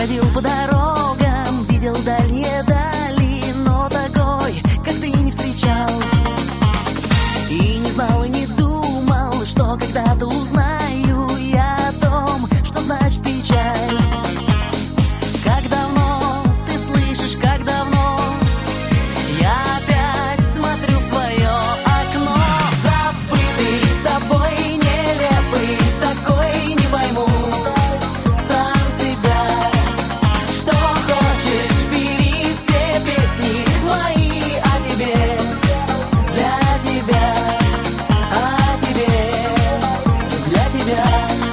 Бродил по дорогам, видел дальние дали, но такой, как ты, не встречал. И не знал, и не думал, что когда-то узнаю я о том, что значит печаль. Как давно ты слышишь, как давно я опять смотрю в твое окно. Забытый тобой, нелепый такой, не пойму сам себя. Что хочешь, бери все песни мои о тебе, для тебя, о тебе, для тебя.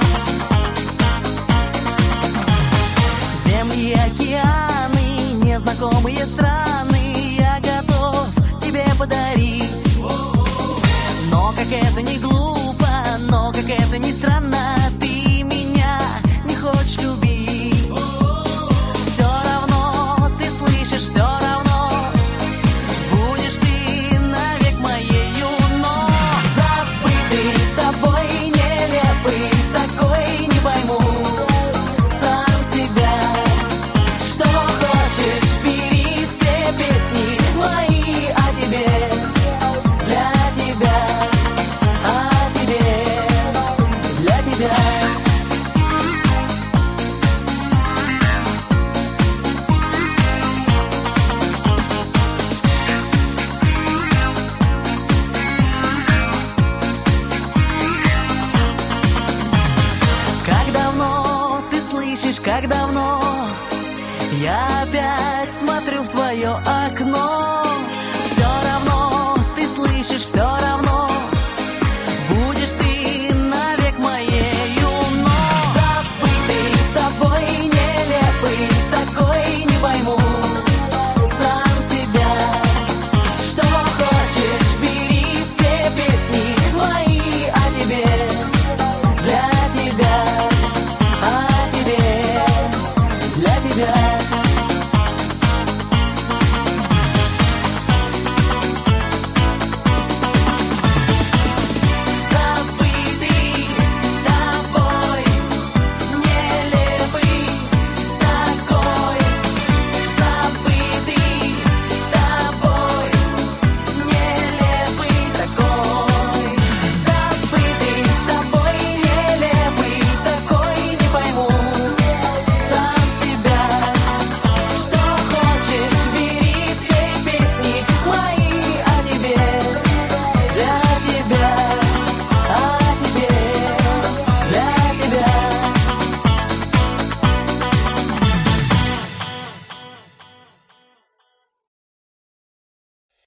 Земли и океаны, незнакомые страны я готов тебе подарить. Но как это не глупо, но как это не странно, ты меня не хочешь любить. Все равно ты слышишь, все равно будешь ты навек моею. Но забытый тобой, нелепый такой, не пойму сам себя. Что хочешь, бери все песни мои о тебе, для тебя, о тебе, для тебя. Как давно ты слышишь, как давно я опять смотрю в твое окно.